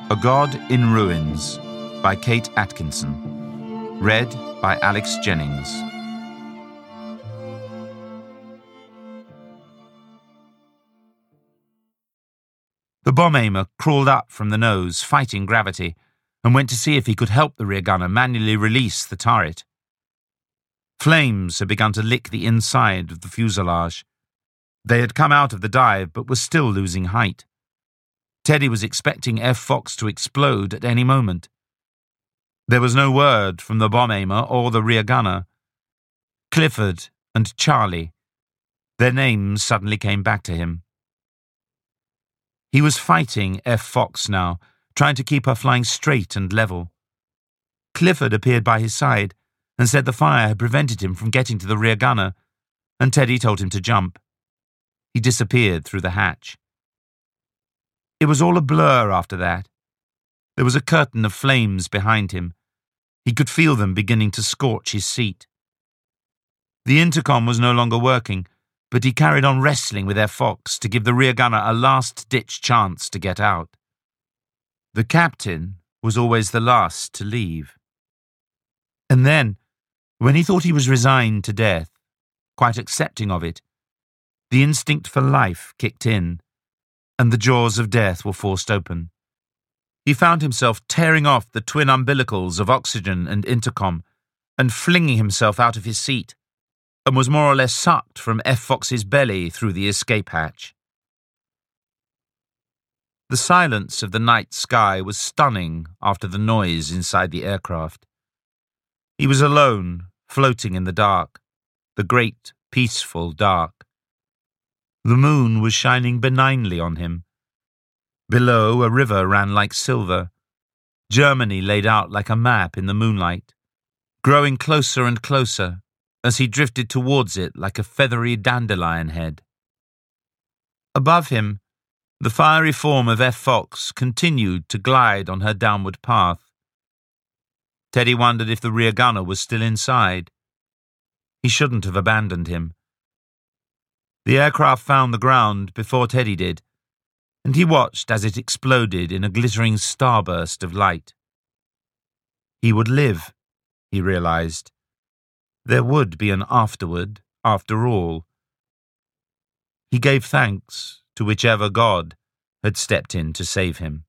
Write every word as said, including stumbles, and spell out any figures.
A God in Ruins by Kate Atkinson. Read by Alex Jennings. The bomb aimer crawled up from the nose, fighting gravity, and went to see if he could help the rear gunner manually release the turret. Flames had begun to lick the inside of the fuselage. They had come out of the dive but were still losing height. Teddy was expecting F Fox to explode at any moment. There was no word from the bomb aimer or the rear gunner. Clifford and Charlie. Their names suddenly came back to him. He was fighting F Fox now, trying to keep her flying straight and level. Clifford appeared by his side and said the fire had prevented him from getting to the rear gunner, and Teddy told him to jump. He disappeared through the hatch. It was all a blur after that. There was a curtain of flames behind him. He could feel them beginning to scorch his seat. The intercom was no longer working, but he carried on wrestling with F Fox to give the rear gunner a last-ditch chance to get out. The captain was always the last to leave. And then, when he thought he was resigned to death, quite accepting of it, the instinct for life kicked in, and the jaws of death were forced open. He found himself tearing off the twin umbilicals of oxygen and intercom and flinging himself out of his seat, and was more or less sucked from F Fox's belly through the escape hatch. The silence of the night sky was stunning after the noise inside the aircraft. He was alone, floating in the dark, the great, peaceful dark. The moon was shining benignly on him. Below, a river ran like silver, Germany laid out like a map in the moonlight, growing closer and closer as he drifted towards it like a feathery dandelion head. Above him, the fiery form of F Fox continued to glide on her downward path. Teddy wondered if the rear gunner was still inside. He shouldn't have abandoned him. The aircraft found the ground before Teddy did, and he watched as it exploded in a glittering starburst of light. He would live, he realized. There would be an afterward, after all. He gave thanks to whichever God had stepped in to save him.